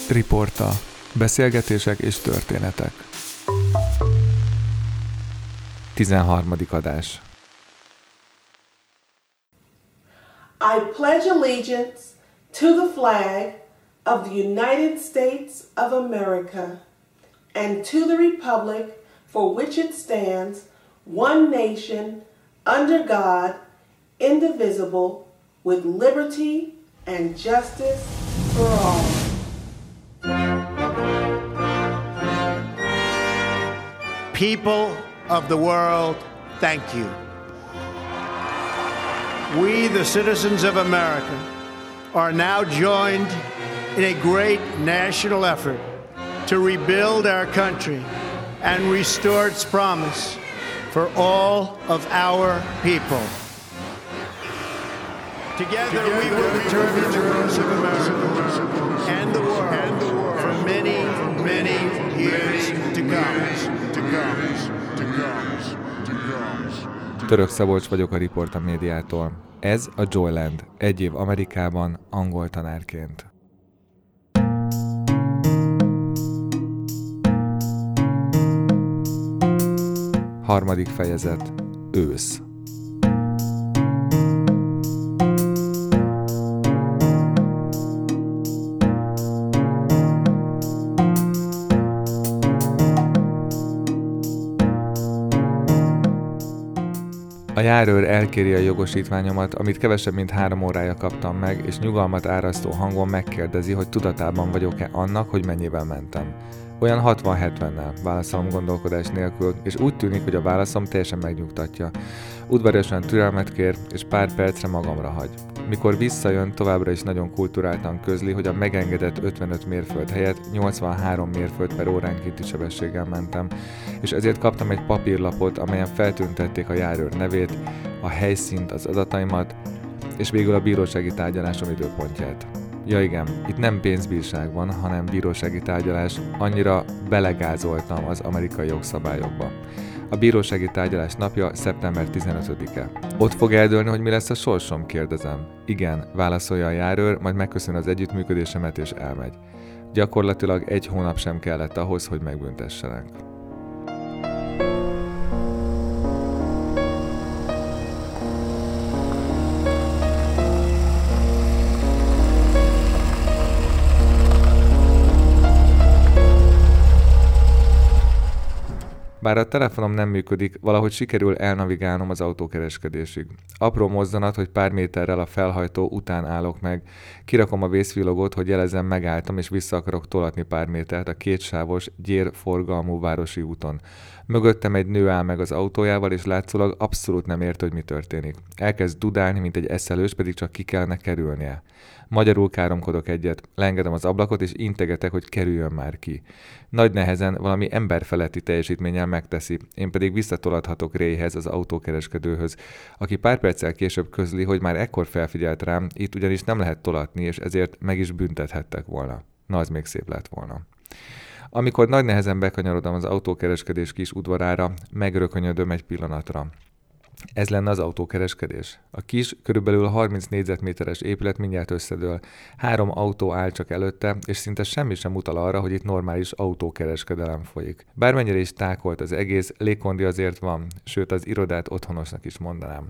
Riporta. Beszélgetések és történetek. 13. adás. I pledge allegiance to the flag of the United States of America and to the republic for which it stands, one nation, under God, indivisible, with liberty and justice for all. People of the world, thank you. We, the citizens of America, are now joined in a great national effort to rebuild our country and restore its promise for all of our people. Together we will return to the roots of America and the world for many, many years to come. Török Szabolcs vagyok a Riporta médiától. Ez a Joyland, egy év Amerikában angol tanárként. Harmadik fejezet. Ősz. A járőr elkéri a jogosítványomat, amit kevesebb mint 3 órája kaptam meg, és nyugalmat árasztó hangon megkérdezi, hogy tudatában vagyok-e annak, hogy mennyivel mentem. Olyan 60-70-nel, válaszolom gondolkodás nélkül, és úgy tűnik, hogy a válaszom teljesen megnyugtatja. Udvariasan türelmet kér, és pár percre magamra hagy. Mikor visszajön, továbbra is nagyon kulturáltan közli, hogy a megengedett 55 mérföld helyett 83 mérföld per óránkénti sebességgel mentem, és ezért kaptam egy papírlapot, amelyen feltüntették a járőr nevét, a helyszínt, az adataimat, és végül a bírósági tárgyalásom időpontját. Ja igen, itt nem pénzbírság van, hanem bírósági tárgyalás, annyira belegázoltam az amerikai jogszabályokba. A bírósági tárgyalás napja szeptember 15-e. Ott fog eldőlni, hogy mi lesz a sorsom, kérdezem. Igen, válaszolja a járőr, majd megköszön az együttműködésemet és elmegy. Gyakorlatilag 1 hónap sem kellett ahhoz, hogy megbüntessenek. Bár a telefonom nem működik, valahogy sikerül elnavigálnom az autókereskedésig. Apró mozzanat, hogy pár méterrel a felhajtó után állok meg. Kirakom a vészvilogot, hogy jelezem, megálltam, és vissza akarok tolatni pár métert a 2 sávos, gyérforgalmú városi úton. Mögöttem egy nő áll meg az autójával, és látszólag abszolút nem érti, hogy mi történik. Elkezd dudálni, mint egy eszelős, pedig csak ki kellene kerülnie. Magyarul káromkodok egyet, leengedem az ablakot, és integetek, hogy kerüljön már ki. Nagy nehezen valami emberfeletti teljesítménnyel megteszi, én pedig visszatolathatok Rayhez, az autókereskedőhöz, aki pár perccel később közli, hogy már ekkor felfigyelt rám, itt ugyanis nem lehet tolatni, és ezért meg is büntethettek volna. Na, az még szép lett volna. Amikor nagy nehezen bekanyarodom az autókereskedés kis udvarára, megrökönyödöm egy pillanatra. Ez lenne az autókereskedés. A kis, körülbelül 30 négyzetméteres épület mindjárt összedől. 3 autó áll csak előtte, és szinte semmi sem utal arra, hogy itt normális autókereskedelem folyik. Bármennyire is tákolt az egész, légkondi azért van, sőt az irodát otthonosnak is mondanám.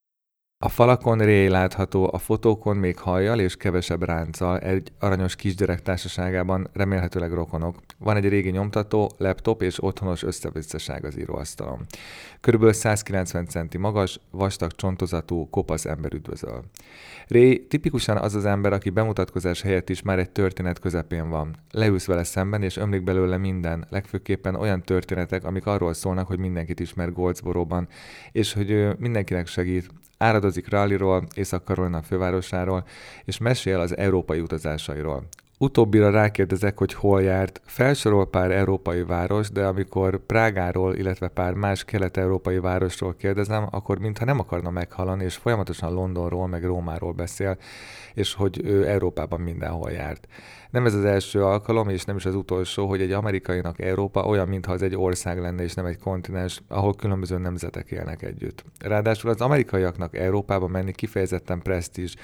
A falakon Ray látható, a fotókon még hajjal és kevesebb ránccal, egy aranyos kisgyerek társaságában, remélhetőleg rokonok. Van egy régi nyomtató, laptop és otthonos összevisszaság az íróasztalon. Körülbelül 190 centi magas, vastag csontozatú, kopasz ember üdvözöl. Ray tipikusan az az ember, aki bemutatkozás helyett is már egy történet közepén van. Leülsz vele szemben, és ömlik belőle minden, legfőképpen olyan történetek, amik arról szólnak, hogy mindenkit ismer Goldsboróban, és hogy ő mindenkinek segít. Áradozik Raleigh-ról, Észak-Carolina fővárosáról, és mesél az európai utazásairól. Utóbbira rákérdezek, hogy hol járt. Felsorol pár európai város, de amikor Prágáról, illetve pár más kelet-európai városról kérdezem, akkor mintha nem akarna meghallani, és folyamatosan Londonról, meg Rómáról beszél, és hogy ő Európában mindenhol járt. Nem ez az első alkalom, és nem is az utolsó, hogy egy amerikainak Európa olyan, mintha az egy ország lenne, és nem egy kontinens, ahol különböző nemzetek élnek együtt. Ráadásul az amerikaiaknak Európába menni kifejezetten presztízs.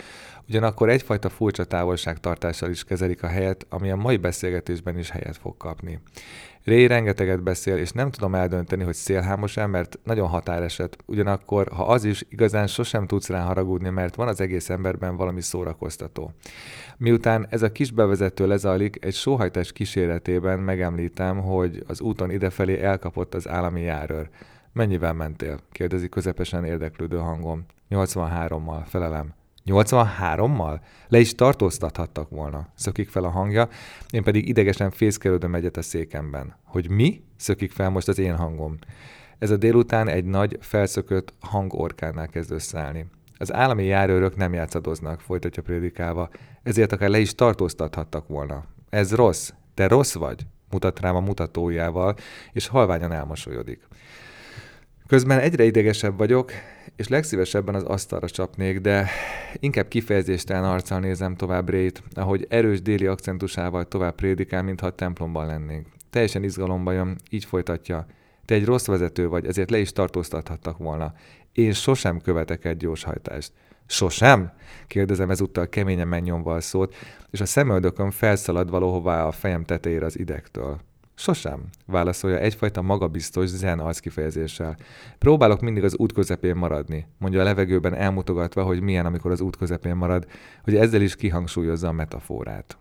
Ugyanakkor egyfajta furcsa távolságtartással is kezelik a helyet, ami a mai beszélgetésben is helyet fog kapni. Ray rengeteget beszél, és nem tudom eldönteni, hogy szélhámos-e, mert nagyon határeset. Ugyanakkor, ha az is, igazán sosem tudsz rá haragudni, mert van az egész emberben valami szórakoztató. Miután ez a kis bevezető lezajlik, egy sóhajtás kíséretében megemlítem, hogy az úton idefelé elkapott az állami járőr. Mennyivel mentél? Kérdezi közepesen érdeklődő hangom. 83-mal, felelem. 83-mal? Le is tartóztathattak volna, szökik fel a hangja, én pedig idegesen fészkelődöm egyet a székemben. Hogy mi? Szökik fel most az én hangom. Ez a délután egy nagy, felszökött hangorkánál kezd összeállni. Az állami járőrök nem játszadoznak, folytatja prédikálva, ezért akár le is tartóztathattak volna. Ez rossz, te rossz vagy, mutat rám a mutatójával, és halványan elmosolyodik. Közben egyre idegesebb vagyok, és legszívesebben az asztalra csapnék, de inkább kifejezéstelen arccal nézem tovább Rayt, ahogy erős déli akcentusával tovább prédikál, mintha a templomban lennénk. Teljesen izgalomba jön, így folytatja. Te egy rossz vezető vagy, ezért le is tartóztathattak volna. Én sosem követek egy gyorshajtást. Sosem? Kérdezem ezúttal keményen megnyomva a szót, és a szemöldökön felszalad valahová a fejem tetejére az idegtől. Sosem, válaszolja egyfajta magabiztos zen arckifejezéssel. Próbálok mindig az út közepén maradni, mondja a levegőben elmutogatva, hogy milyen, amikor az út közepén marad, hogy ezzel is kihangsúlyozza a metaforát.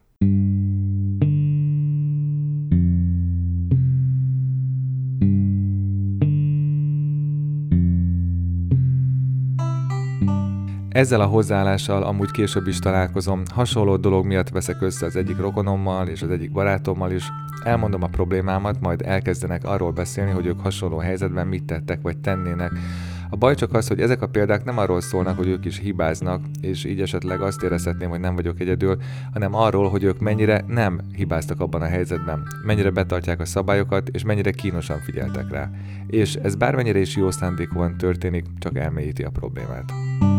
Ezzel a hozzáállással amúgy később is találkozom, hasonló dolog miatt veszek össze az egyik rokonommal és az egyik barátommal is, elmondom a problémámat, majd elkezdenek arról beszélni, hogy ők hasonló helyzetben mit tettek vagy tennének. A baj csak az, hogy ezek a példák nem arról szólnak, hogy ők is hibáznak, és így esetleg azt érezhetném, hogy nem vagyok egyedül, hanem arról, hogy ők mennyire nem hibáztak abban a helyzetben, mennyire betartják a szabályokat, és mennyire kínosan figyeltek rá. És ez bármennyire is jó szándékúan történik, csak elmélyíti a problémát.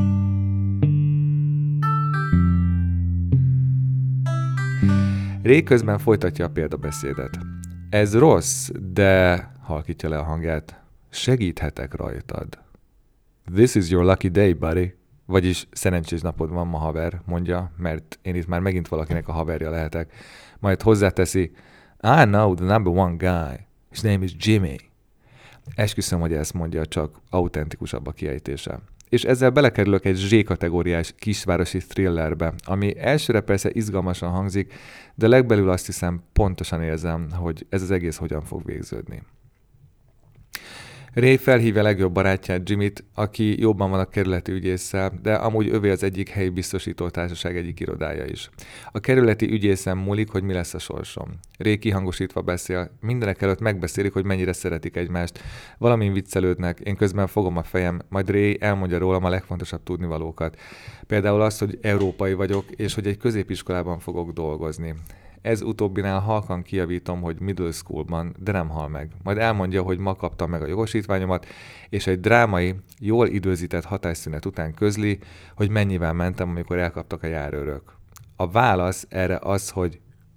Ray közben folytatja a példabeszédet. Ez rossz, de halkítja le a hangját. Segíthetek rajtad. This is your lucky day, buddy. Vagyis szerencsés napod van ma, haver, mondja, mert én itt már megint valakinek a haverja lehetek. Majd hozzáteszi, I know the number one guy. His name is Jimmy. Esküszöm, hogy ezt mondja, csak autentikusabb a kiejtése. És ezzel belekerülök egy Z-kategóriás kisvárosi thrillerbe, ami elsőre persze izgalmasan hangzik, de legbelül azt hiszem pontosan érzem, hogy ez az egész hogyan fog végződni. Ray felhívja legjobb barátját, Jimmyt, aki jobban van a kerületi ügyésszel, de amúgy övé az egyik helyi biztosító társaság egyik irodája is. A kerületi ügyészen múlik, hogy mi lesz a sorsom. Ray kihangosítva beszél, mindenek előtt megbeszélik, hogy mennyire szeretik egymást, valamin viccelődnek, én közben fogom a fejem, majd Ray elmondja rólam a legfontosabb tudnivalókat. Például azt, hogy európai vagyok, és hogy egy középiskolában fogok dolgozni. Ez utóbbinál halkan kijavítom, hogy middle schoolban, de nem hal meg. Majd elmondja, hogy ma kaptam meg a jogosítványomat, és egy drámai, jól időzített hatásszünet után közli, hogy mennyivel mentem, amikor elkaptak a járőrök. A válasz erre az, hogy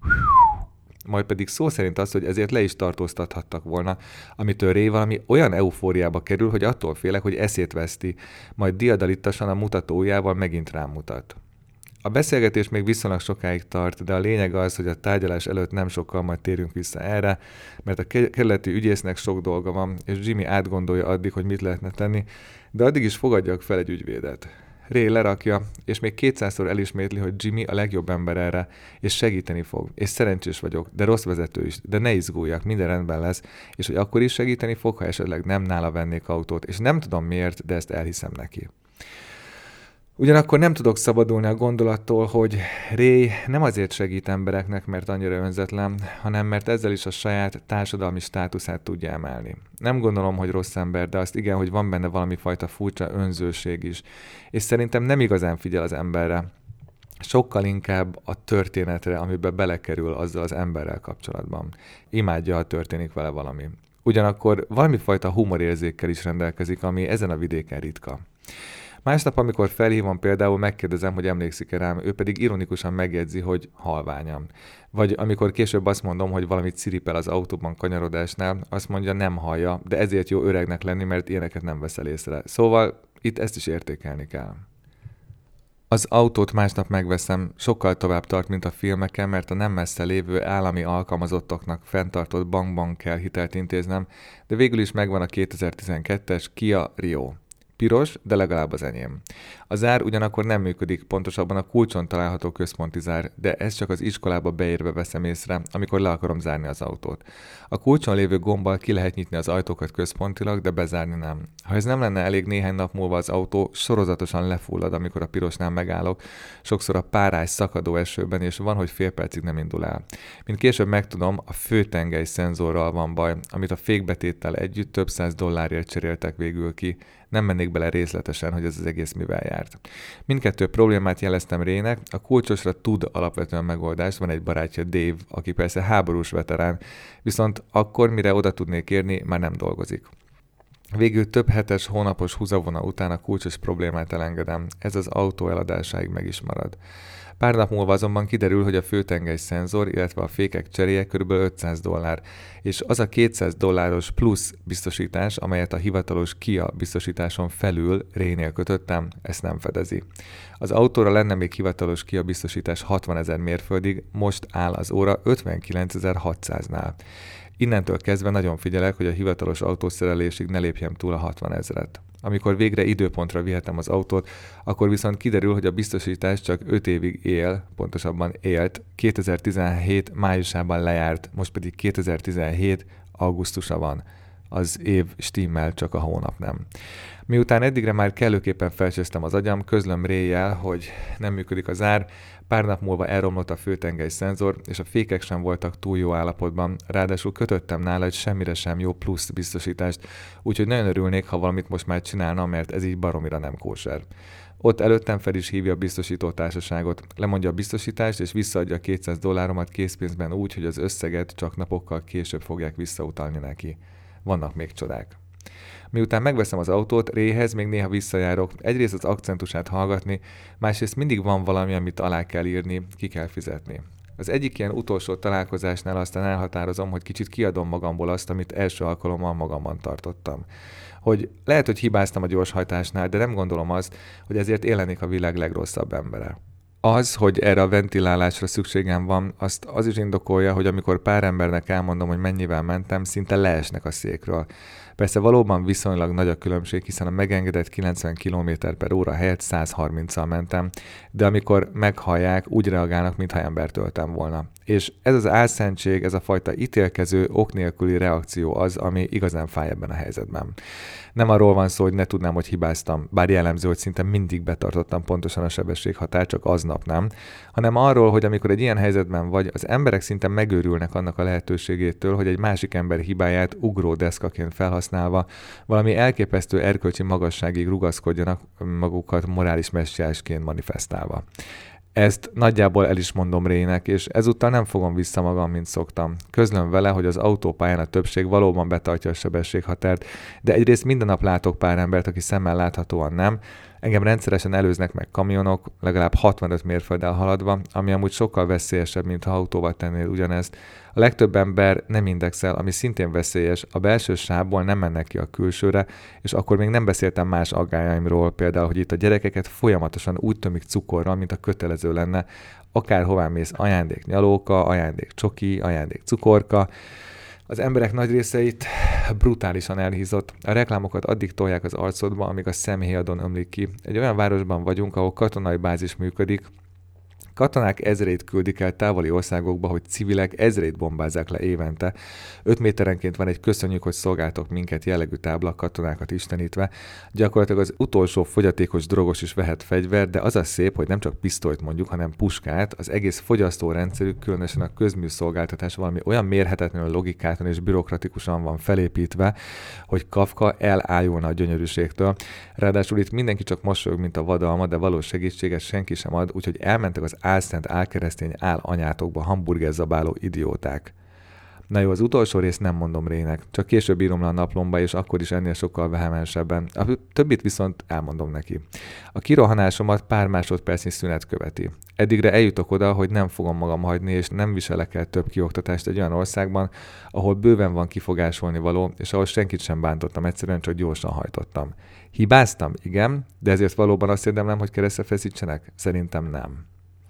majd pedig szó szerint az, hogy ezért le is tartóztathattak volna, amitől Ray valami olyan eufóriába kerül, hogy attól félek, hogy eszét veszti, majd diadalittasan a mutatójával megint rám mutat. A beszélgetés még viszonylag sokáig tart, de a lényeg az, hogy a tárgyalás előtt nem sokkal majd térünk vissza erre, mert a kerületi ügyésznek sok dolga van, és Jimmy átgondolja addig, hogy mit lehetne tenni, de addig is fogadjak fel egy ügyvédet. Ray lerakja, és még 200-szor elismétli, hogy Jimmy a legjobb ember erre, és segíteni fog, és szerencsés vagyok, de rossz vezető is, de ne izguljak, minden rendben lesz, és hogy akkor is segíteni fog, ha esetleg nem nála vennék autót, és nem tudom miért, de ezt elhiszem neki. Ugyanakkor nem tudok szabadulni a gondolattól, hogy Ray nem azért segít embereknek, mert annyira önzetlen, hanem mert ezzel is a saját társadalmi státuszát tudja emelni. Nem gondolom, hogy rossz ember, de azt igen, hogy van benne valami fajta furcsa önzőség is. És szerintem nem igazán figyel az emberre. Sokkal inkább a történetre, amiben belekerül azzal az emberrel kapcsolatban. Imádja, ha történik vele valami. Ugyanakkor valami fajta humorérzékkel is rendelkezik, ami ezen a vidéken ritka. Másnap, amikor felhívom, például megkérdezem, hogy emlékszik-e rám, ő pedig ironikusan megjegyzi, hogy halványan. Vagy amikor később azt mondom, hogy valamit ciripel az autóban kanyarodásnál, azt mondja, nem hallja, de ezért jó öregnek lenni, mert ilyeneket nem veszel észre. Szóval itt ezt is értékelni kell. Az autót másnap megveszem, sokkal tovább tart, mint a filmeken, mert a nem messze lévő állami alkalmazottoknak fenntartott bankban kell hitelt intéznem, de végül is megvan a 2012-es Kia Rio. Piros, de legalább az enyém. A zár ugyanakkor nem működik, pontosabban a kulcson található központi zár, de ezt csak az iskolába beérve veszem észre, amikor le akarom zárni az autót. A kulcson lévő gombbal ki lehet nyitni az ajtókat központilag, de bezárni nem. Ha ez nem lenne elég, néhány nap múlva az autó sorozatosan lefullad, amikor a pirosnál megállok, sokszor a párás szakadó esőben, és van, hogy fél percig nem indul el. Mint később megtudom, a főtengely szenzorral van baj, amit a fékbetéttel együtt több $100 cseréltek végül ki. Nem mennék bele részletesen, hogy ez az egész mivel járt. Mindkettő problémát jeleztem Rének, a kulcsosra tud alapvetően megoldást, van egy barátja Dave, aki persze háborús veterán, viszont akkor, mire oda tudnék érni, már nem dolgozik. Végül több hetes, hónapos húzavona után a kulcsos problémát elengedem, ez az autó eladásáig meg is marad. Pár nap múlva azonban kiderül, hogy a főtengely szenzor, illetve a fékek cseréje kb. $500, és az a $200 plusz biztosítás, amelyet a hivatalos Kia biztosításon felül Rénél kötöttem, ezt nem fedezi. Az autóra lenne még hivatalos Kia biztosítás 60 000 mérföldig, most áll az óra 59.600-nál. Innentől kezdve nagyon figyelek, hogy a hivatalos autószerelésig ne lépjem túl a 60 000-et. Amikor végre időpontra vihetem az autót, akkor viszont kiderül, hogy a biztosítás csak 5 évig él, pontosabban élt, 2017 májusában lejárt, most pedig 2017 augusztusa van. Az év stimmel, csak a hónap nem. Miután eddigre már kellőképpen felcsesztem az agyam, közlöm Réjjel, hogy nem működik a zár, pár nap múlva elromlott a főtengely szenzor, és a fékek sem voltak túl jó állapotban, ráadásul kötöttem nála egy semmire sem jó plusz biztosítást, úgyhogy nagyon örülnék, ha valamit most már csinálna, mert ez így baromira nem kóser. Ott előttem fel is hívja a biztosító társaságot, lemondja a biztosítást és visszaadja a $200 készpénzben úgy, hogy az összeget csak napokkal később fogják visszautalni neki. Vannak még csodák. Miután megveszem az autót, Réhez még néha visszajárok, egyrészt az akcentusát hallgatni, másrészt mindig van valami, amit alá kell írni, ki kell fizetni. Az egyik ilyen utolsó találkozásnál aztán elhatározom, hogy kicsit kiadom magamból azt, amit első alkalommal magamban tartottam. Hogy lehet, hogy hibáztam a gyorshajtásnál, de nem gondolom azt, hogy ezért élenik a világ legrosszabb embere. Az, hogy erre a ventilálásra szükségem van, azt az is indokolja, hogy amikor pár embernek elmondom, hogy mennyivel mentem, szinte leesnek a székről. Persze valóban viszonylag nagy a különbség, hiszen a megengedett 90 km/h helyett 130-al mentem, de amikor meghallják, úgy reagálnak, mintha embert öltem volna. És ez az álszentség, ez a fajta ítélkező, ok nélküli reakció az, ami igazán fáj ebben a helyzetben. Nem arról van szó, hogy ne tudnám, hogy hibáztam, bár jellemző, hogy szinte mindig betartottam pontosan a sebességhatárt, csak aznap nem, hanem arról, hogy amikor egy ilyen helyzetben vagy, az emberek szinte megőrülnek annak a lehetőségétől, hogy egy másik ember hibáját ugródeszkaként felhasználva valami elképesztő erkölcsi magasságig rugaszkodjanak, magukat morális messiásként manifestálva. Ezt nagyjából el is mondom Rének, és ezúttal nem fogom vissza magam, mint szoktam. Közlöm vele, hogy az autópályán a többség valóban betartja a sebességhatárt, de egyrészt minden nap látok pár embert, aki szemmel láthatóan nem. Engem rendszeresen előznek meg kamionok, legalább 65 mérfölddel haladva, ami amúgy sokkal veszélyesebb, mint ha autóval tennél ugyanezt. A legtöbb ember nem indexel, ami szintén veszélyes, a belső sávból nem mennek ki a külsőre, és akkor még nem beszéltem más aggályaimról, például, hogy itt a gyerekeket folyamatosan úgy tömik cukorral, mint a kötelező lenne, akárhová mész, ajándék nyalóka, ajándék csoki, ajándék cukorka. Az emberek nagy része itt brutálisan elhízott. A reklámokat addig tolják az arcodba, amíg a szemhéjadon ömlik ki. Egy olyan városban vagyunk, ahol katonai bázis működik. Katonák ezreit küldik el távoli országokba, hogy civilek ezreit bombázzák le évente. 5 méterenként van egy köszönjük, hogy szolgáltok minket jellegű tábla, katonákat istenítve. Gyakorlatilag az utolsó fogyatékos drogos is vehet fegyvert, de az a szép, hogy nem csak pisztolyt mondjuk, hanem puskát, az egész fogyasztórendszerük, különösen a közműszolgáltatás valami olyan mérhetetlenül logikátan és bürokratikusan van felépítve, hogy Kafka elájulna a gyönyörűségtől. Ráadásul itt mindenki csak mosolyog, mint a vadalma, de valós segítséget senki sem ad, úgyhogy elmentek az álszent, álkeresztény, anyátokba hamburgerzabáló idióták. Na jó, az utolsó részt nem mondom Raynek, csak később írom le a naplomba, és akkor is ennél sokkal vehemensebben. A többit viszont elmondom neki. A kirohanásomat pár másodpercnyi szünet követi. Eddigre eljutok oda, hogy nem fogom magam hagyni, és nem viselek el több kioktatást egy olyan országban, ahol bőven van kifogásolni való, és ahol senkit sem bántottam, egyszerűen csak gyorsan hajtottam. Hibáztam? Igen, de ezért valóban azt érdemlem, hogy keresztre feszítsenek? Szerintem nem.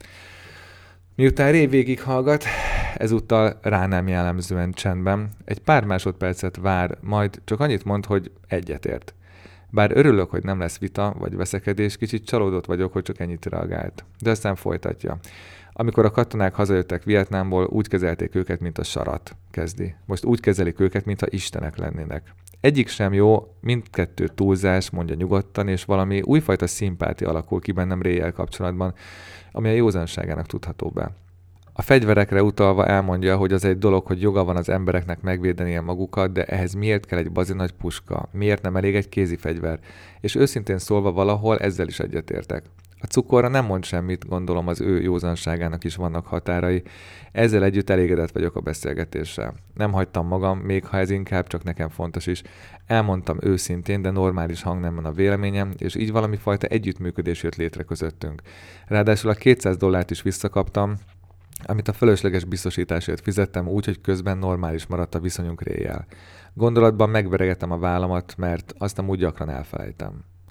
Miután Ray végighallgat, ezúttal rá nem jellemzően csendben, egy pár másodpercet vár, majd csak annyit mond, hogy egyetért. Bár örülök, hogy nem lesz vita vagy veszekedés, kicsit csalódott vagyok, hogy csak ennyit reagált. De aztán folytatja. Amikor a katonák hazajöttek Vietnámból, úgy kezelték őket, mint a sarat, kezdi. Most úgy kezelik őket, mintha istenek lennének. Egyik sem jó, mindkettő túlzás, mondja nyugodtan, és valami újfajta szimpátia alakul ki bennem Ray-jel kapcsolatban, ami a józanságának tudható be. A fegyverekre utalva elmondja, hogy az egy dolog, hogy joga van az embereknek megvédenie magukat, de ehhez miért kell egy bazinagy puska? Miért nem elég egy kézifegyver? És őszintén szólva valahol ezzel is egyetértek. A cukorra nem mond semmit, gondolom az ő józanságának is vannak határai. Ezzel együtt elégedett vagyok a beszélgetéssel. Nem hagytam magam, még ha ez inkább csak nekem fontos is. Elmondtam őszintén, de normális hangnemben a véleményem, és így valami fajta együttműködés jött létre közöttünk. Ráadásul a $200 is visszakaptam, amit a fölösleges biztosításért fizettem úgy, hogy közben normális maradt a viszonyunk Ray-jel. Gondolatban megveregetem a vállamat, mert azt nem úgy gyakran elfelejtem.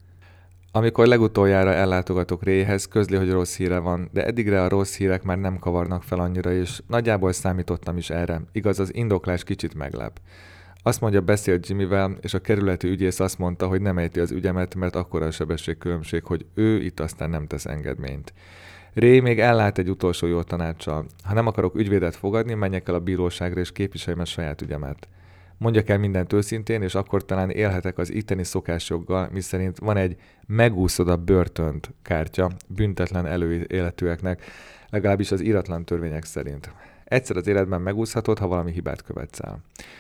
Amikor legutoljára ellátogatok Rayhez, közli, hogy rossz híre van, de eddigre a rossz hírek már nem kavarnak fel annyira, és nagyjából számítottam is erre. Igaz, az indoklás kicsit meglep. Azt mondja, beszélt Jimmyvel, és a kerületi ügyész azt mondta, hogy nem ejti az ügyemet, mert akkora a sebességkülönbség, hogy ő itt aztán nem tesz engedményt. Ray még ellát egy utolsó jó tanácssal. Ha nem akarok ügyvédet fogadni, menjek el a bíróságra és képviseljem a saját ügyemet. Mondjak el mindent őszintén, és akkor talán élhetek az itteni szokásjoggal, miszerint van egy megúszod a börtönt kártya büntetlen előéletűeknek, legalábbis az íratlan törvények szerint. Egyszer az életben megúszhatod, ha valami hibát követsz el.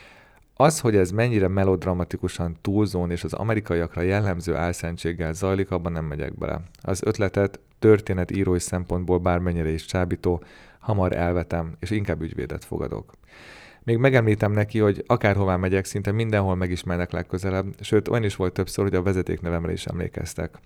Az, hogy ez mennyire melodramatikusan túlzón és az amerikaiakra jellemző álszentséggel zajlik, abban nem megyek bele. Az ötletet történetírói szempontból bármennyire is csábító, hamar elvetem, és inkább ügyvédet fogadok. Még megemlítem neki, hogy akárhová megyek, szinte mindenhol megismernek legközelebb, sőt olyan is volt többször, hogy a vezetéknevemre is emlékeztek.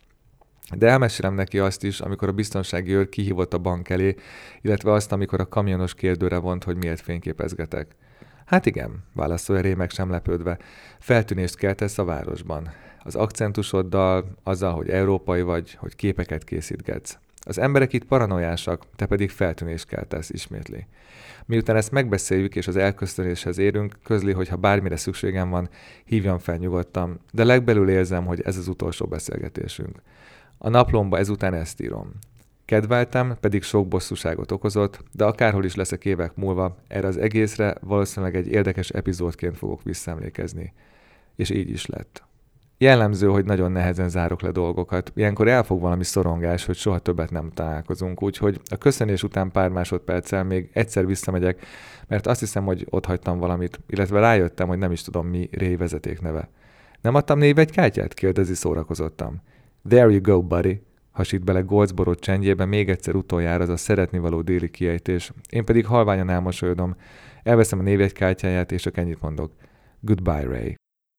De elmesélem neki azt is, amikor a biztonsági őr kihívott a bank elé, illetve azt, amikor a kamionos kérdőre vont, hogy miért fényképezgetek. Hát igen, válaszolja Ray meg sem lepődve. Feltűnést keltesz a városban. Az akcentusoddal, azzal, hogy európai vagy, hogy képeket készítgetsz. Az emberek itt paranoiásak, te pedig feltűnést keltesz, ismétli. Miután ezt megbeszéljük és az elköszönéshez érünk, közli, hogy ha bármire szükségem van, hívjam fel nyugodtan, de legbelül érzem, hogy ez az utolsó beszélgetésünk. A naplomba ezután ezt írom. Kedveltem, pedig sok bosszúságot okozott, de akárhol is leszek évek múlva, erre az egészre valószínűleg egy érdekes epizódként fogok visszaemlékezni. És így is lett. Jellemző, hogy nagyon nehezen zárok le dolgokat. Ilyenkor elfog valami szorongás, hogy soha többet nem találkozunk, úgyhogy a köszönés után pár másodperccel még egyszer visszamegyek, mert azt hiszem, hogy ott hagytam valamit, illetve rájöttem, hogy nem is tudom mi Ray vezetékneve. Nem adtam névjegykártyát? Kérdezi szórakozottam. There you go, buddy. Hasít bele Goldsboro csendjébe még egyszer utoljára az a szeretnivaló déli kiejtés. Én pedig halványan elmosolyodom. Elveszem a névjegykártyáját, és csak ennyit mondok. Goodbye, Ray.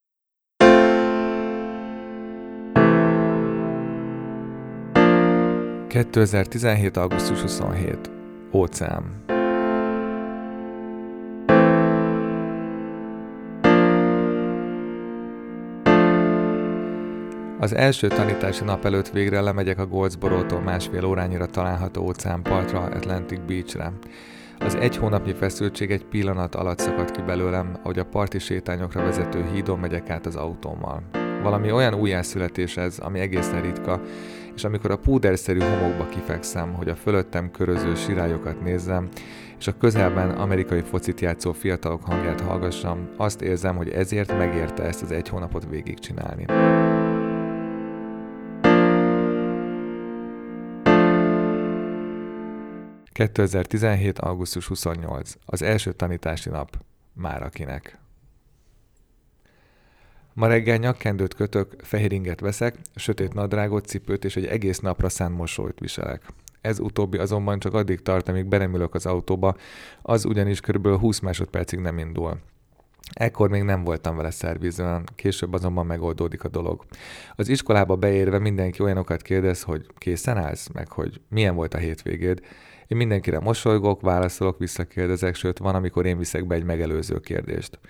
...2017. augusztus 27. Óceán. Az első tanítási nap előtt végre lemegyek a Goldsborótól másfél órányira található óceánpartra, Atlantic Beachre. Az egy hónapnyi feszültség egy pillanat alatt szakadt ki belőlem, ahogy a parti sétányokra vezető hídon megyek át az autómmal. Valami olyan újjászületés ez, ami egészen ritka, és amikor a púderszerű homokba kifekszem, hogy a fölöttem köröző sirályokat nézzem, és a közelben amerikai focit játszó fiatalok hangját hallgassam, azt érzem, hogy ezért megérte ezt az egy hónapot végigcsinálni. ...2017. augusztus 28. Az első tanítási nap. Már akinek. Ma reggel nyakkendőt kötök, fehér inget veszek, sötét nadrágot, cipőt és egy egész napra szánt mosolyt viselek. Ez utóbbi azonban csak addig tart, amíg belemülök az autóba, az ugyanis körülbelül 20 másodpercig nem indul. Ekkor még nem voltam vele szervizben, később azonban megoldódik a dolog. Az iskolába beérve mindenki olyanokat kérdez, hogy készen állsz, meg hogy milyen volt a hétvégéd. Én mindenkire mosolygok, válaszolok, visszakérdezek, sőt van, amikor én viszek be egy megelőző kérdést.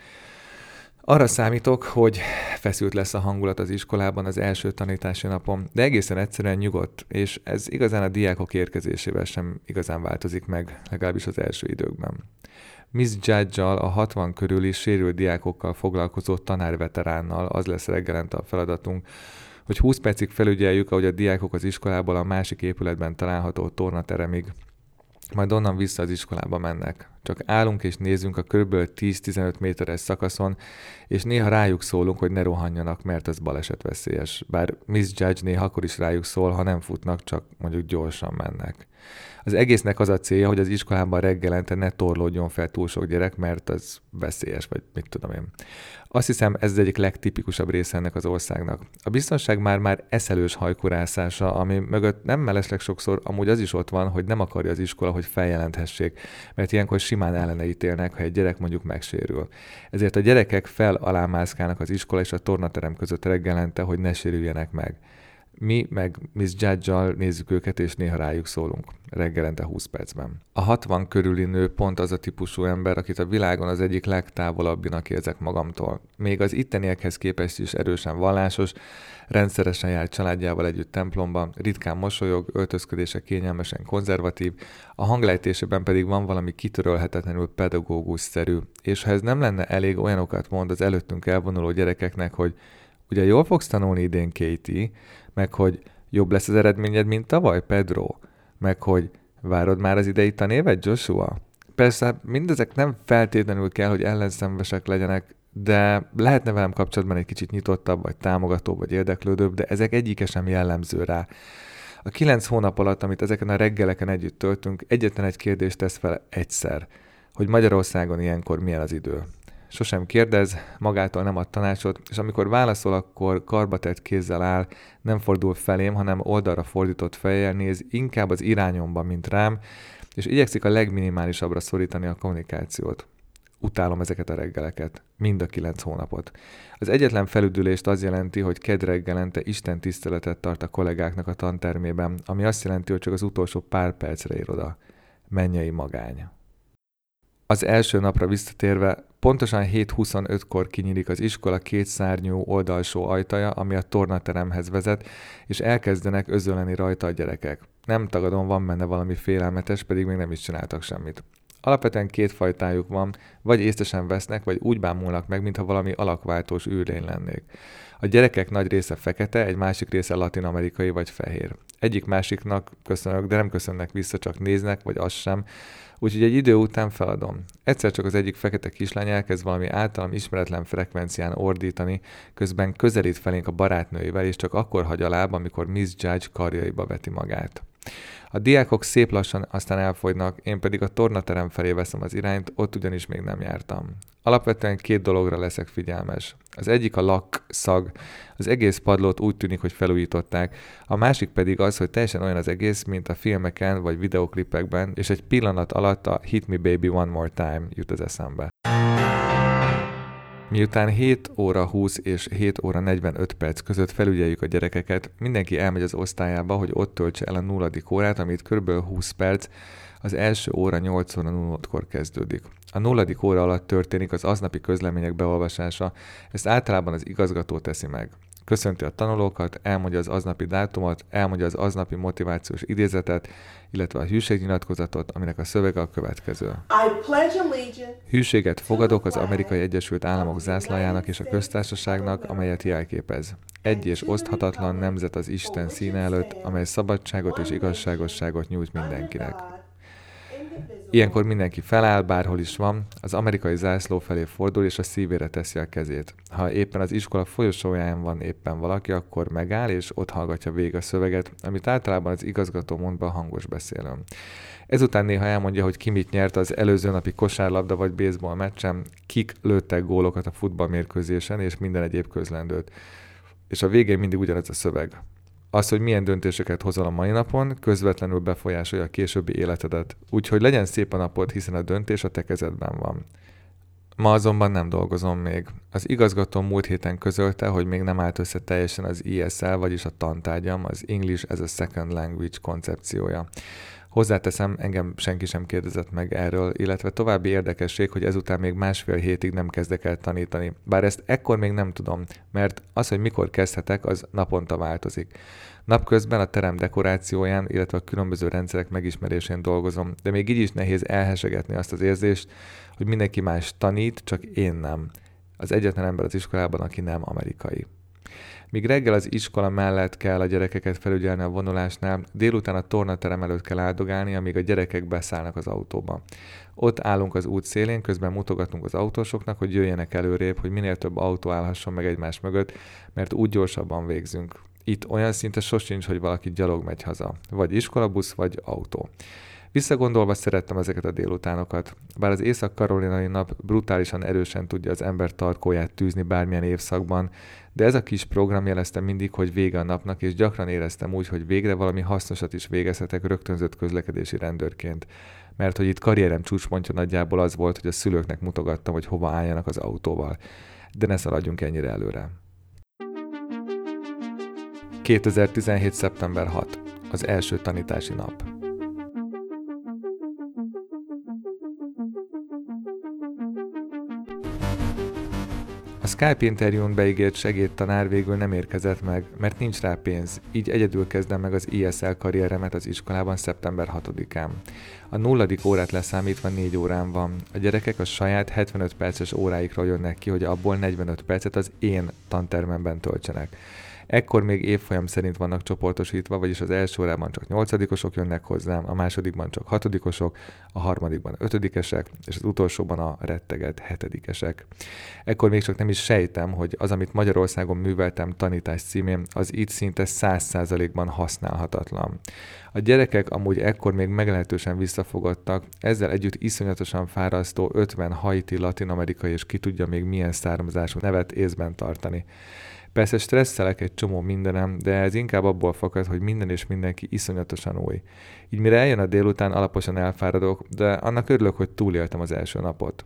Arra számítok, hogy feszült lesz a hangulat az iskolában az első tanítási napon, de egészen egyszerűen nyugodt, és ez igazán a diákok érkezésével sem igazán változik meg, legalábbis az első időkben. Miss Judge-al, a 60 körüli sérült diákokkal foglalkozó tanárveteránnal az lesz reggelente a feladatunk, hogy 20 percig felügyeljük, ahogy a diákok az iskolából a másik épületben található tornateremig, majd onnan vissza az iskolába mennek. Csak állunk és nézünk a kb. 10-15 méteres szakaszon, és néha rájuk szólunk, hogy ne rohanjanak, mert ez balesetveszélyes. Bár Miss Judge néha akkor is rájuk szól, ha nem futnak, csak mondjuk gyorsan mennek. Az egésznek az a célja, hogy az iskolában reggelente ne torlódjon fel túl sok gyerek, mert az veszélyes, vagy mit tudom én. Azt hiszem, ez az egyik legtipikusabb része ennek az országnak. A biztonság már eszelős hajkurászása, ami mögött nem mellesleg sokszor amúgy az is ott van, hogy nem akarja az iskola, hogy feljelenthessék, mert ilyenkor simán ellene ítélnek, ha egy gyerek mondjuk megsérül. Ezért a gyerekek fel-alá mászkálnak az iskola és a tornaterem között reggelente, hogy ne sérüljenek meg. Mi meg Miss Judge-al nézzük őket, és néha rájuk szólunk, reggelente 20 percben. A 60 körüli nő pont az a típusú ember, akit a világon az egyik legtávolabbinak érzek magamtól. Még az itteniekhez képest is erősen vallásos, rendszeresen jár családjával együtt templomba, ritkán mosolyog, öltözködése kényelmesen konzervatív, a hanglejtésében pedig van valami kitörölhetetlenül pedagógus-szerű, és ha ez nem lenne elég, olyanokat mond az előttünk elvonuló gyerekeknek, hogy ugye jól fogsz tanulni idén, Katie, meg hogy jobb lesz az eredményed, mint tavaly, Pedro, meg hogy várod már az idei tanévet, Joshua. Persze mindezek nem feltétlenül kell, hogy ellenszenvesek legyenek, de lehetne velem kapcsolatban egy kicsit nyitottabb, vagy támogatóbb, vagy érdeklődőbb, de ezek egyike sem jellemző rá. A 9 hónap alatt, amit ezeken a reggeleken együtt töltünk, egyetlen egy kérdést tesz fel egyszer, hogy Magyarországon ilyenkor milyen az idő. Sosem kérdez, magától nem ad tanácsot, és amikor válaszol, akkor karbatett kézzel áll, nem fordul felém, hanem oldalra fordított fejjel néz, inkább az irányomba, mint rám, és igyekszik a legminimálisabbra szorítani a kommunikációt. Utálom ezeket a reggeleket, mind a 9 hónapot. Az egyetlen felüdülést az jelenti, hogy kedd reggelente Isten tiszteletet tart a kollégáknak a tantermében, ami azt jelenti, hogy csak az utolsó pár percre ér oda. Mennyei magány. Az első napra visszatérve, pontosan 7:25-kor kinyílik az iskola 2 szárnyú oldalsó ajtaja, ami a tornateremhez vezet, és elkezdenek özöleni rajta a gyerekek. Nem tagadom, van benne valami félelmetes, pedig még nem is csináltak semmit. Alapvetően 2 fajtájuk van, vagy észre sem vesznek, vagy úgy bámulnak meg, mintha valami alakváltós űrlény lennék. A gyerekek nagy része fekete, egy másik része latin-amerikai vagy fehér. Egyik másiknak köszönök, de nem köszönnek vissza, csak néznek, vagy az sem. Úgyhogy egy idő után feladom. Egyszer csak az egyik fekete kislány elkezd valami általam ismeretlen frekvencián ordítani, közben közelít felénk a barátnőivel, és csak akkor hagy a láb, amikor Miss Judge karjaiba veti magát. A diákok szép lassan aztán elfogynak, én pedig a tornaterem felé veszem az irányt, ott ugyanis még nem jártam. Alapvetően 2 dologra leszek figyelmes. Az egyik a lakk szag, az egész padlót úgy tűnik, hogy felújították, a másik pedig az, hogy teljesen olyan az egész, mint a filmeken vagy videoklipekben, és egy pillanat alatt a Hit Me Baby One More Time jut az eszembe. Miután 7 óra 20 és 7 óra 45 perc között felügyeljük a gyerekeket, mindenki elmegy az osztályába, hogy ott töltse el a 0. órát, amit kb. 20 perc, az első óra 8 óra 0-kor kezdődik. A 0. óra alatt történik az aznapi közlemények beolvasása, ezt általában az igazgató teszi meg. Köszönti a tanulókat, elmondja az aznapi dátumot, elmondja az aznapi motivációs idézetet, illetve a hűségnyilatkozatot, aminek a szövege a következő. Hűséget fogadok az Amerikai Egyesült Államok zászlajának és a köztársaságnak, amelyet jelképez. Egy és oszthatatlan nemzet az Isten színe előtt, amely szabadságot és igazságosságot nyújt mindenkinek. Ilyenkor mindenki feláll, bárhol is van, az amerikai zászló felé fordul, és a szívére teszi a kezét. Ha éppen az iskola folyosóján van éppen valaki, akkor megáll, és ott hallgatja végig a szöveget, amit általában az igazgató mond be a hangos beszélőn. Ezután néha elmondja, hogy ki mit nyert az előző napi kosárlabda vagy baseball meccsen, kik lőttek gólokat a futballmérkőzésen, és minden egyéb közlendőt. És a végén mindig ugyanez a szöveg. Az, hogy milyen döntéseket hozol a mai napon, közvetlenül befolyásolja a későbbi életedet. Úgyhogy legyen szép a napod, hiszen a döntés a te kezedben van. Ma azonban nem dolgozom még. Az igazgatóm múlt héten közölte, hogy még nem állt össze teljesen az ESL, vagyis a tantárgyam, az English as a Second Language koncepciója. Hozzáteszem, engem senki sem kérdezett meg erről, illetve további érdekesség, hogy ezután még 1,5 hétig nem kezdek el tanítani. Bár ezt ekkor még nem tudom, mert az, hogy mikor kezdhetek, az naponta változik. Napközben a terem dekorációján, illetve a különböző rendszerek megismerésén dolgozom, de még így is nehéz elhesegetni azt az érzést, hogy mindenki más tanít, csak én nem. Az egyetlen ember az iskolában, aki nem amerikai. Míg reggel az iskola mellett kell a gyerekeket felügyelni a vonulásnál, délután a tornaterem előtt kell áldogálni, amíg a gyerekek beszállnak az autóba. Ott állunk az út szélén, közben mutogatunk az autósoknak, hogy jöjjenek előrébb, hogy minél több autó állhasson meg egymás mögött, mert úgy gyorsabban végzünk. Itt olyan szinte sosincs, hogy valaki gyalog megy haza. Vagy iskolabusz, vagy autó. Visszagondolva szerettem ezeket a délutánokat. Bár az észak-karolinai nap brutálisan erősen tudja az ember tarkóját tűzni bármilyen évszakban, de ez a kis program jelezte mindig, hogy vége a napnak, és gyakran éreztem úgy, hogy végre valami hasznosat is végezhetek rögtönzött közlekedési rendőrként. Mert hogy itt karrierem csúcspontja nagyjából az volt, hogy a szülőknek mutogattam, hogy hova álljanak az autóval. De ne szaladjunk ennyire előre. 2017. szeptember 6. Az első tanítási nap. A Skype interjún beígért segédtanár végül nem érkezett meg, mert nincs rá pénz, így egyedül kezdem meg az ESL karrieremet az iskolában szeptember 6-án. A 0. órát leszámítva 4 órán van. A gyerekek a saját 75 perces óráikról jönnek ki, hogy abból 45 percet az én tantermemben töltsenek. Ekkor még évfolyam szerint vannak csoportosítva, vagyis az első órában csak 8-osok jönnek hozzám, a másodikban csak 6-osok, a harmadikban 5-esek, és az utolsóban a retteget 7-esek. Ekkor még csak nem is sejtem, hogy az, amit Magyarországon műveltem tanítás címén, az itt szinte 100%-ban használhatatlan. A gyerekek amúgy ekkor még meglehetősen visszafogottak, ezzel együtt iszonyatosan fárasztó 50 haiti, latin-amerikai és ki tudja még milyen származású nevet észben tartani. Persze stresszelek egy csomó mindenem, de ez inkább abból fakad, hogy minden és mindenki iszonyatosan új. Így mire eljön a délután, alaposan elfáradok, de annak örülök, hogy túléltem az első napot.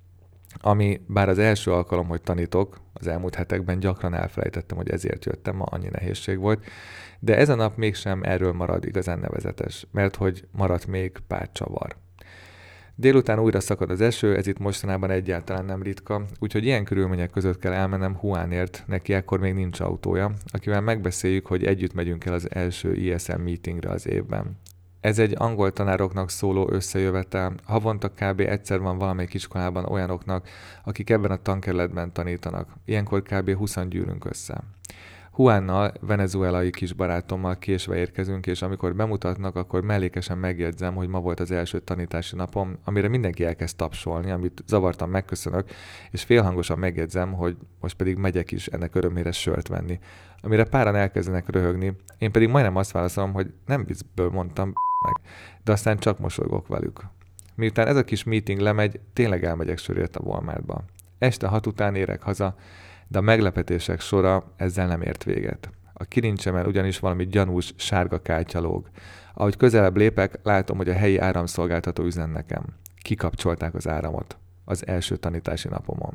Ami bár az első alkalom, hogy tanítok, az elmúlt hetekben gyakran elfelejtettem, hogy ezért jöttem, ma annyi nehézség volt, de ez a nap mégsem erről marad igazán nevezetes, mert hogy maradt még pár csavar. Délután újra szakad az eső, ez itt mostanában egyáltalán nem ritka, úgyhogy ilyen körülmények között kell elmennem Juanért, neki ekkor még nincs autója, akivel megbeszéljük, hogy együtt megyünk el az első ESL meetingre az évben. Ez egy angol tanároknak szóló összejövetel, havonta kb. Egyszer van valamelyik iskolában olyanoknak, akik ebben a tankerületben tanítanak, ilyenkor kb. 20-an gyűlünk össze. Juannal, venezuelai kis barátommal késve érkezünk, és amikor bemutatnak, akkor mellékesen megjegyzem, hogy ma volt az első tanítási napom, amire mindenki elkezd tapsolni, amit zavartan megköszönök, és félhangosan megjegyzem, hogy most pedig megyek is ennek örömére sört venni. Amire páran elkezdenek röhögni, én pedig majdnem azt válaszolom, hogy nem viccből mondtam meg, de aztán csak mosolygok velük. Miután ez a kis meeting lemegy, tényleg elmegyek sörért a Walmartba. Este 6 után érek haza, de a meglepetések sora ezzel nem ért véget. A kilincsemen ugyanis valami gyanús sárga kártya lóg. Ahogy közelebb lépek, látom, hogy a helyi áramszolgáltató üzen nekem. Kikapcsolták az áramot az első tanítási napomon.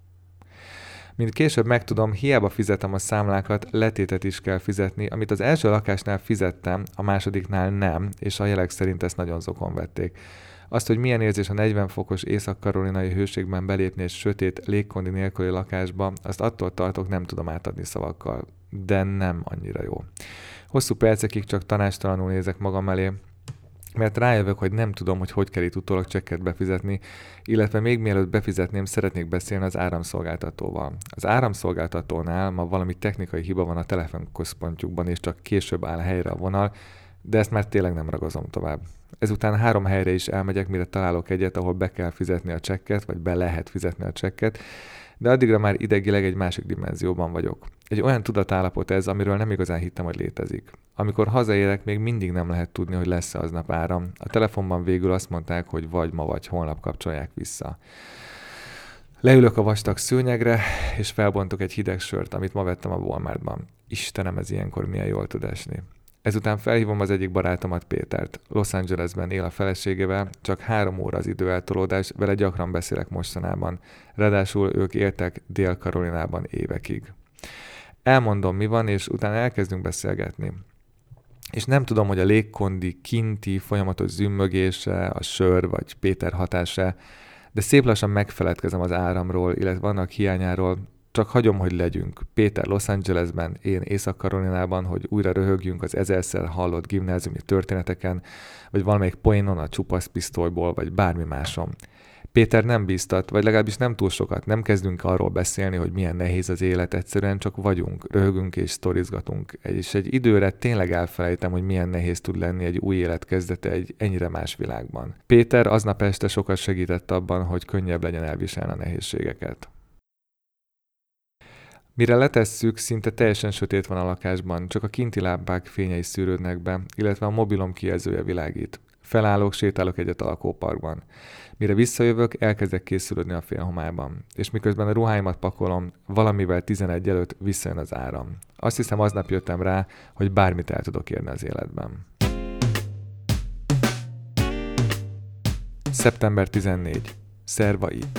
Mint később megtudom, hiába fizetem a számlákat, letétet is kell fizetni, amit az első lakásnál fizettem, a másodiknál nem, és a jelek szerint ezt nagyon zokon vették. Azt, hogy milyen érzés a 40 fokos észak-karolinai hőségben belépni egy sötét, légkondi nélküli lakásba, azt attól tartok, nem tudom átadni szavakkal. De nem annyira jó. Hosszú percekig csak tanástalanul nézek magam elé, mert rájövök, hogy nem tudom, hogy kell itt utólag csekket befizetni, illetve még mielőtt befizetném, szeretnék beszélni az áramszolgáltatóval. Az áramszolgáltatónál ma valami technikai hiba van a telefonközpontjukban, és csak később áll helyre a vonal, de ezt már tényleg nem ragozom tovább. Ezután 3 helyre is elmegyek, mire találok egyet, ahol be kell fizetni a csekket, vagy be lehet fizetni a csekket, de addigra már idegileg egy másik dimenzióban vagyok. Egy olyan tudatállapot ez, amiről nem igazán hittem, hogy létezik. Amikor hazaérek, még mindig nem lehet tudni, hogy lesz-e aznap áram. A telefonban végül azt mondták, hogy vagy ma, vagy holnap kapcsolják vissza. Leülök a vastag szőnyegre, és felbontok egy hideg sört, amit ma vettem a Walmartban. Istenem, ez ilyenkor milyen jól tud esni. Ezután felhívom az egyik barátomat, Pétert. Los Angelesben él a feleségével, csak 3 óra az időeltolódás, vele gyakran beszélek mostanában. Ráadásul ők éltek Dél-Karolinában évekig. Elmondom, mi van, és utána elkezdünk beszélgetni. És nem tudom, hogy a légkondi kinti folyamatos zümmögése, a sör vagy Péter hatása, de szép lassan megfeledkezem az áramról, illetve annak hiányáról, csak hagyom, hogy legyünk. Péter Los Angelesben, én Észak-Karolinában, hogy újra röhögjünk az 1000-szer hallott gimnáziumi történeteken, vagy valamelyik poénon a csupasz pisztolyból, vagy bármi máson. Péter nem bíztat, vagy legalábbis nem túl sokat, nem kezdünk arról beszélni, hogy milyen nehéz az élet, egyszerűen csak vagyunk, röhögünk és sztorizgatunk. És egy időre tényleg elfelejtem, hogy milyen nehéz tud lenni egy új élet kezdete egy ennyire más világban. Péter aznap este sokat segített abban, hogy könnyebb legyen elviselni a nehézségeket. Mire letesszük, szinte teljesen sötét van a lakásban, csak a kinti lámpák fényei szűrődnek be, illetve a mobilom kijelzője világít. Felállok, sétálok egyet a lakóparkban. Mire visszajövök, elkezdek készülődni a félhomályban. És miközben a ruháimat pakolom, valamivel 11 előtt visszajön az áram. Azt hiszem, aznap jöttem rá, hogy bármit el tudok érni az életben. Szeptember 14. Szerva itt.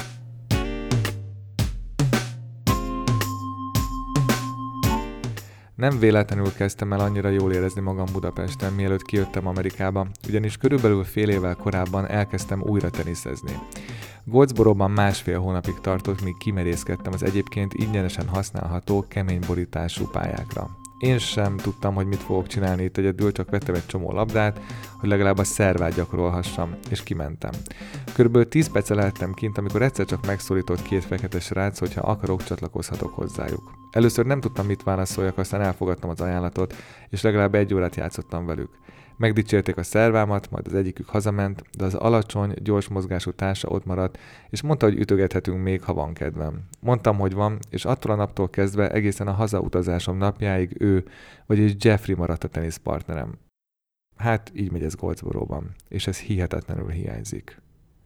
Nem véletlenül kezdtem el annyira jól érezni magam Budapesten, mielőtt kijöttem Amerikába, ugyanis körülbelül fél évvel korábban elkezdtem újra teniszezni. Goldsboróban 1,5 hónapig tartott, míg kimerészkedtem az egyébként ingyenesen használható, kemény borítású pályákra. Én sem tudtam, hogy mit fogok csinálni itt egyedül, csak vettem egy csomó labdát, hogy legalább a szervát gyakorolhassam, és kimentem. Körülbelül 10 perce lehettem kint, amikor egyszer csak megszólított 2 fekete srác, hogyha akarok, csatlakozhatok hozzájuk. Először nem tudtam, mit válaszoljak, aztán elfogadtam az ajánlatot, és legalább 1 órát játszottam velük. Megdicsérték a szervámat, majd az egyikük hazament, de az alacsony, gyors mozgású társa ott maradt, és mondta, hogy ütögethetünk még, ha van kedvem. Mondtam, hogy van, és attól a naptól kezdve egészen a hazautazásom napjáig ő, vagyis Jeffrey maradt a teniszpartnerem. Hát így megy ez Goldsboróban, és ez hihetetlenül hiányzik.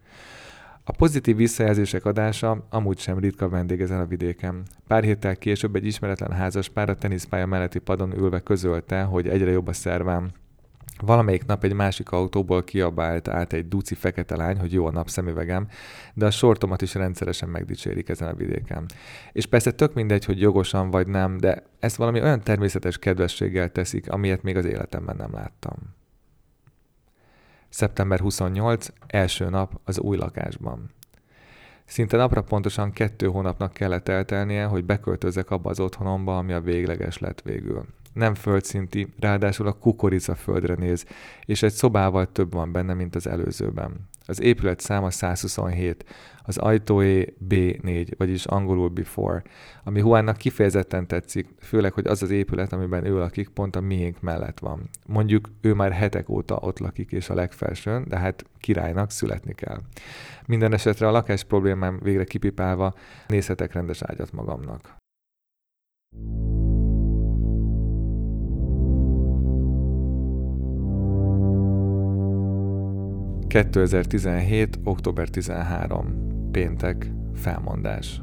A pozitív visszajelzések adása amúgy sem ritka vendég ezen a vidéken. Pár héttel később egy ismeretlen házaspár a teniszpálya melletti padon ülve közölte, hogy egyre jobb a szervám. Valamelyik nap egy másik autóból kiabált át egy duci fekete lány, hogy jó a napszemüvegem, de a sortomat is rendszeresen megdicsérik ezen a vidéken. És persze tök mindegy, hogy jogosan vagy nem, de ezt valami olyan természetes kedvességgel teszik, amilyet még az életemben nem láttam. Szeptember 28, első nap az új lakásban. Szinte napra pontosan 2 hónapnak kellett eltelnie, hogy beköltözzek abba az otthonomba, ami a végleges lett végül. Nem földszinti, ráadásul a kukorica földre néz, és egy szobával több van benne, mint az előzőben. Az épület száma 127, az ajtóé B4, vagyis angolul before, ami Juannak kifejezetten tetszik, főleg, hogy az az épület, amiben ő lakik, pont a miénk mellett van. Mondjuk ő már hetek óta ott lakik, és a legfelsőn, de hát királynak születni kell. Minden esetre a lakás problémám végre kipipálva nézhetek rendes ágyat magamnak. ...2017. október 13. Péntek. Felmondás.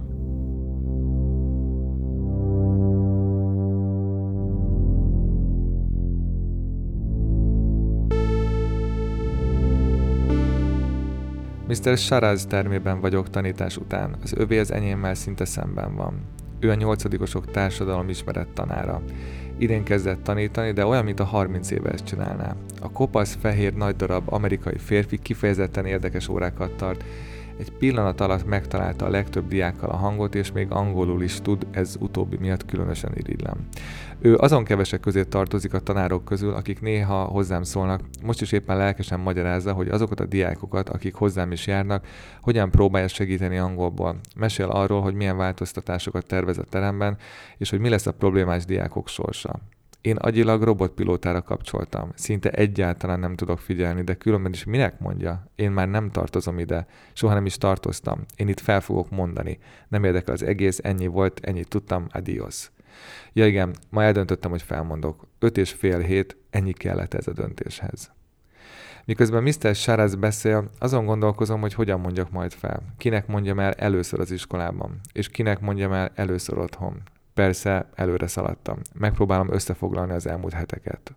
Mr. Sharaz termében vagyok tanítás után. Az övé az enyémmel szinte szemben van. Ő a 8-osok társadalomismeret tanára. Idén kezdett tanítani, de olyan, mint a 30 éve ezt csinálná. A kopasz, fehér, nagy darab amerikai férfi kifejezetten érdekes órákat tart. Egy pillanat alatt megtalálta a legtöbb diákkal a hangot, és még angolul is tud, ez utóbbi miatt különösen irigylem. Ő azon kevesek közé tartozik a tanárok közül, akik néha hozzám szólnak, most is éppen lelkesen magyarázza, hogy azokat a diákokat, akik hozzám is járnak, hogyan próbálja segíteni angolból. Mesél arról, hogy milyen változtatásokat tervez a teremben, és hogy mi lesz a problémás diákok sorsa. Én agyilag robotpilótára kapcsoltam. Szinte egyáltalán nem tudok figyelni, de különben is minek mondja? Én már nem tartozom ide. Soha nem is tartoztam. Én itt fel fogok mondani. Nem érdekel az egész, ennyi volt, ennyit tudtam, adios. Ja igen, ma eldöntöttem, hogy felmondok. 5,5 hét, ennyi kellett ez a döntéshez. Miközben Mr. Sharaz beszél, azon gondolkozom, hogy hogyan mondjak majd fel. Kinek mondjam el először az iskolában, és kinek mondjam el először otthon. Persze előre szaladtam. Megpróbálom összefoglalni az elmúlt heteket.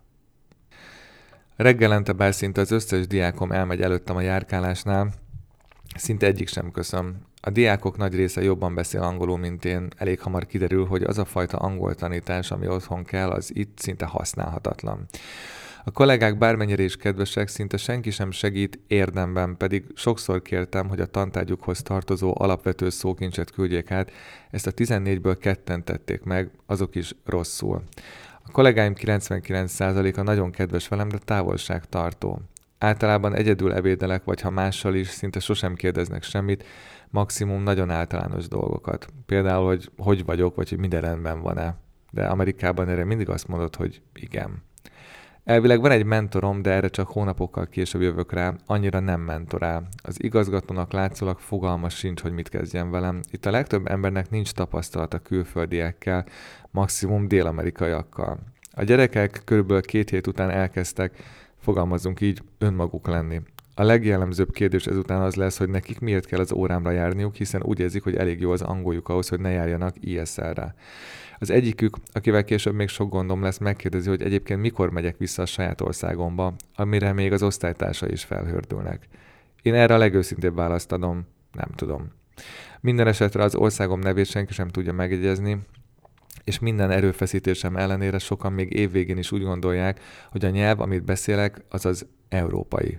Reggelente bár szinte az összes diákom elmegy előttem a járkálásnál, szinte egyik sem köszön. A diákok nagy része jobban beszél angolul, mint én. Elég hamar kiderül, hogy az a fajta angol tanítás, ami otthon kell, az itt szinte használhatatlan. A kollégák bármennyire is kedvesek, szinte senki sem segít érdemben, pedig sokszor kértem, hogy a tantárgyukhoz tartozó alapvető szókincset küldjék át, ezt a 14-ből 2-en tették meg, azok is rosszul. A kollégáim 99%-a nagyon kedves velem, de távolságtartó. Általában egyedül ebédelek, vagy ha mással is, szinte sosem kérdeznek semmit, maximum nagyon általános dolgokat. Például, hogy vagyok, vagy hogy minden rendben van-e. De Amerikában erre mindig azt mondod, hogy igen. Elvileg van egy mentorom, de erre csak hónapokkal később jövök rá, annyira nem mentorál. Az igazgatónak látszólag fogalma sincs, hogy mit kezdjen velem. Itt a legtöbb embernek nincs tapasztalata külföldiekkel, maximum dél-amerikaiakkal. A gyerekek körülbelül 2 hét után elkezdtek, fogalmazunk így, önmaguk lenni. A legjellemzőbb kérdés ezután az lesz, hogy nekik miért kell az órámra járniuk, hiszen úgy érzik, hogy elég jó az angoljuk ahhoz, hogy ne járjanak ESL-re. Az egyikük, akivel később még sok gondom lesz, megkérdezi, hogy egyébként mikor megyek vissza a saját országomba, amire még az osztálytársai is felhördülnek. Én erre a legőszintébb választ adom, nem tudom. Minden esetre az országom nevét senki sem tudja megjegyezni, és minden erőfeszítésem ellenére sokan még évvégén is úgy gondolják, hogy a nyelv, amit beszélek, az az európai.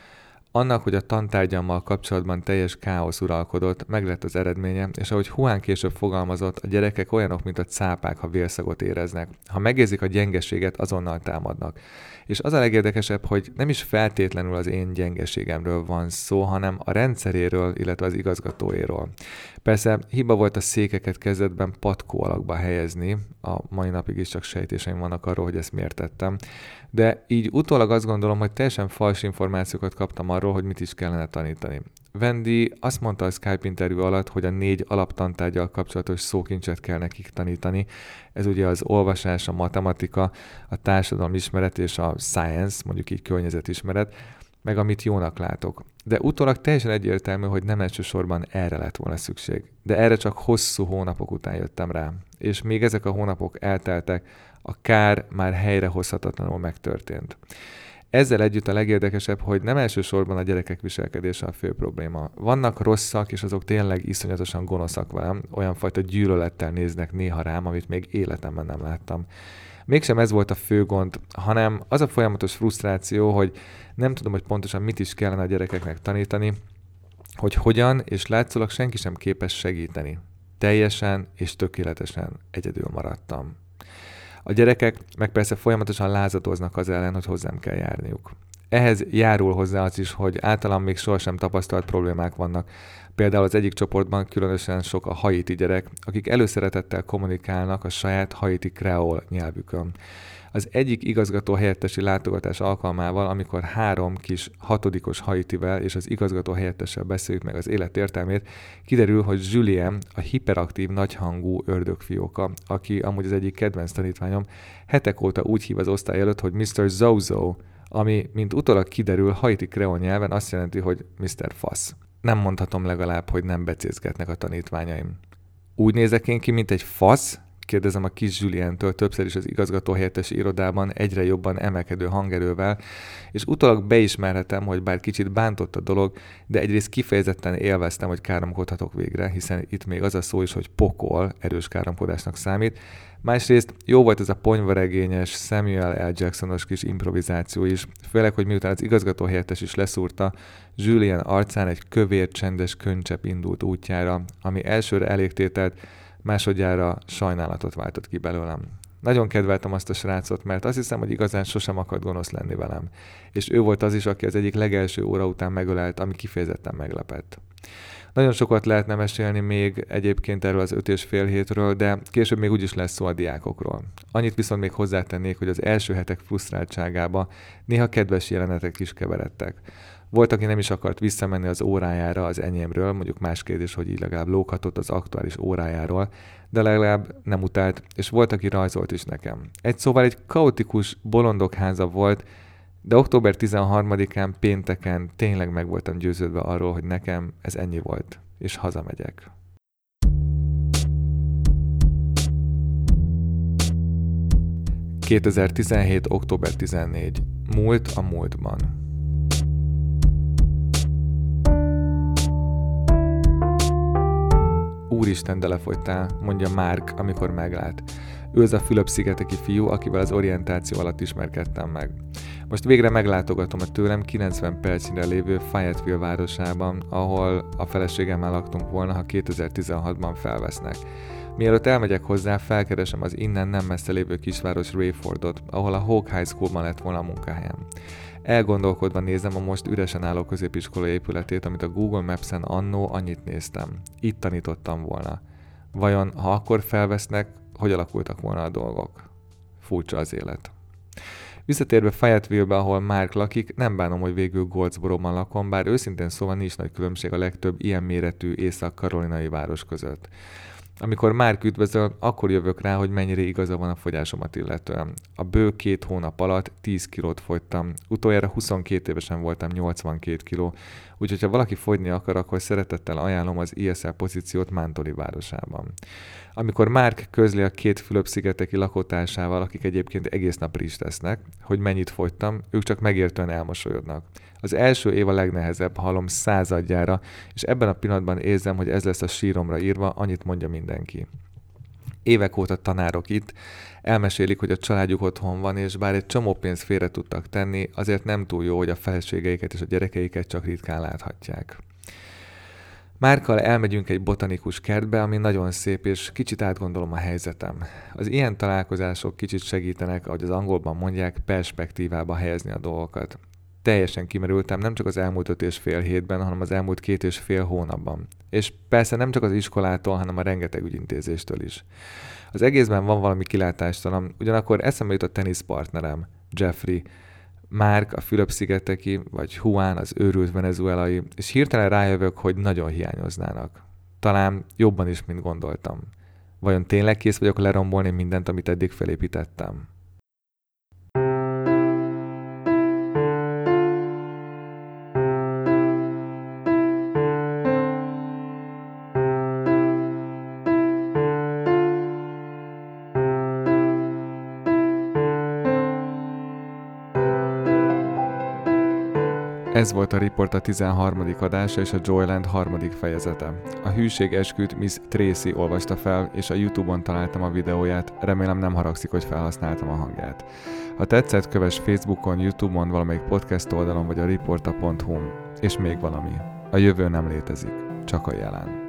Annak, hogy a tantárgyammal kapcsolatban teljes káosz uralkodott, meg lett az eredménye, és ahogy Juan később fogalmazott, a gyerekek olyanok, mint a cápák, ha vélszagot éreznek. Ha megérzik a gyengeséget, azonnal támadnak. És az a legérdekesebb, hogy nem is feltétlenül az én gyengeségemről van szó, hanem a rendszeréről, illetve az igazgatóéről. Persze hiba volt a székeket kezdetben patkó alakba helyezni, a mai napig is csak sejtéseim vannak arról, hogy ezt miért tettem, de így utólag azt gondolom, hogy teljesen fals információkat kaptam arról, hogy mit is kellene tanítani. Wendy azt mondta a Skype interjú alatt, hogy a 4 alaptantárggyal kapcsolatos szókincset kell nekik tanítani. Ez ugye az olvasás, a matematika, a társadalomismeret és a science, mondjuk így környezetismeret, meg amit jónak látok. De utólag teljesen egyértelmű, hogy nem elsősorban erre lett volna szükség. De erre csak hosszú hónapok után jöttem rá. És még ezek a hónapok elteltek, a kár már helyrehozhatatlanul megtörtént. Ezzel együtt a legérdekesebb, hogy nem elsősorban a gyerekek viselkedése a fő probléma. Vannak rosszak, és azok tényleg iszonyatosan gonoszak velem, olyan fajta gyűlölettel néznek néha rám, amit még életemben nem láttam. Mégsem ez volt a fő gond, hanem az a folyamatos frusztráció, hogy nem tudom, hogy pontosan mit is kellene a gyerekeknek tanítani, hogy hogyan, és látszólag senki sem képes segíteni. Teljesen és tökéletesen egyedül maradtam. A gyerekek meg persze folyamatosan lázadoznak az ellen, hogy hozzám kell járniuk. Ehhez járul hozzá az is, hogy általam még sohasem tapasztalt problémák vannak. Például az egyik csoportban különösen sok a haiti gyerek, akik előszeretettel kommunikálnak a saját haiti kreol nyelvükön. Az egyik igazgató helyettesi látogatás alkalmával, amikor 3 kis 6-os Haitivel és az igazgató helyettessel beszéljük meg az élet értelmét, kiderül, hogy Julien a hiperaktív, nagyhangú ördögfióka, aki amúgy az egyik kedvenc tanítványom, hetek óta úgy hív az osztály előtt, hogy Mr. Zozo, ami, mint utólag kiderül, haiti kreol nyelven azt jelenti, hogy Mr. Fasz. Nem mondhatom legalább, hogy nem becézgetnek a tanítványaim. Úgy nézek én ki, mint egy fasz? Kérdezem a kis Julientől többször is az igazgató helyettesi irodában egyre jobban emelkedő hangerővel, és utólag beismerhetem, hogy bár kicsit bántott a dolog, de egyrészt kifejezetten élveztem, hogy káromkodhatok végre, hiszen itt még az a szó is, hogy pokol erős káromkodásnak számít. Másrészt jó volt ez a ponyvaregényes Samuel L. Jacksonos kis improvizáció is, főleg, hogy miután az igazgató helyettes is leszúrta, Julien arcán egy kövér, csendes könycsepp indult útjára, ami elsőre elégtételt, másodjára sajnálatot váltott ki belőlem. Nagyon kedveltem azt a srácot, mert azt hiszem, hogy igazán sosem akart gonosz lenni velem. És ő volt az is, aki az egyik legelső óra után megölelt, ami kifejezetten meglepett. Nagyon sokat lehetne mesélni még egyébként erről az 5,5 hétről, de később még úgyis lesz szó a diákokról. Annyit viszont még hozzátennék, hogy az első hetek frusztráltságába néha kedves jelenetek is keveredtek. Volt, aki nem is akart visszamenni az órájára az enyémről, mondjuk más kérdés, hogy így legalább lóghatott az aktuális órájáról, de legalább nem utált, és volt, aki rajzolt is nekem. Egy szóval egy kaotikus bolondokháza volt, de október 13-án pénteken tényleg meg voltam győződve arról, hogy nekem ez ennyi volt, és hazamegyek. 2017. október 14. Múlt a múltban. Úristen, de lefogytál, mondja Mark, amikor meglát. Ő az a Fülöp-szigeteki fiú, akivel az orientáció alatt ismerkedtem meg. Most végre meglátogatom a tőlem 90 percnyire lévő Fayetteville városában, ahol a feleségemmel laktunk volna, ha 2016-ban felvesznek. Mielőtt elmegyek hozzá, felkeresem az innen nem messze lévő kisváros Rayfordot, ahol a Hawk High Schoolban lett volna a munkahelyem. Elgondolkodva nézem a most üresen álló középiskola épületét, amit a Google Maps-en annó annyit néztem. Itt tanítottam volna. Vajon, ha akkor felvesznek, hogy alakultak volna a dolgok? Furcsa az élet. Visszatérve Fayetteville-be, ahol Mark lakik, nem bánom, hogy végül Goldsboro-ban lakom, bár őszintén szóval nincs nagy különbség a legtöbb ilyen méretű észak-karolinai város között. Amikor Mark üdvözöl, akkor jövök rá, hogy mennyire igaza van a fogyásomat illetően. A bő 2 hónap alatt 10 kilót fogytam. Utoljára 22 évesen voltam 82 kiló, úgyhogy ha valaki fogyni akar, akkor szeretettel ajánlom az ISL pozíciót Mantoli városában. Amikor Mark közli a 2 Fülöp-szigeteki lakótársával, akik egyébként egész nap rizs tesznek, hogy mennyit fogytam, ők csak megértően elmosolyodnak. Az első év a legnehezebb, hallom 100-adjára, és ebben a pillanatban érzem, hogy ez lesz a síromra írva, annyit mondja mindenki. Évek óta tanárok itt, elmesélik, hogy a családjuk otthon van, és bár egy csomó pénzt félre tudtak tenni, azért nem túl jó, hogy a feleségeiket és a gyerekeiket csak ritkán láthatják. Márkkal elmegyünk egy botanikus kertbe, ami nagyon szép, és kicsit átgondolom a helyzetem. Az ilyen találkozások kicsit segítenek, ahogy az angolban mondják, perspektívába helyezni a dolgokat. Teljesen kimerültem nem csak az elmúlt 5,5 hétben, hanem az elmúlt 2,5 hónapban. És persze nem csak az iskolától, hanem a rengeteg ügyintézéstől is. Az egészben van valami kilátástalan, ugyanakkor eszembe jut a teniszpartnerem, Jeffrey, Mark, a Fülöp-szigeteki, vagy Juan, az őrült venezuelai, és hirtelen rájövök, hogy nagyon hiányoznának. Talán jobban is, mint gondoltam. Vajon tényleg kész vagyok lerombolni mindent, amit eddig felépítettem? Ez volt a Report a 13. adása és a Joyland 3. fejezete. A hűség esküt Miss Tracy olvasta fel, és a YouTube-on találtam a videóját, remélem nem haragszik, hogy felhasználtam a hangját. Ha tetszett, kövess Facebookon, YouTube-on, valamelyik podcast oldalon vagy a reporta.hu-n. És még valami. A jövő nem létezik, csak a jelen.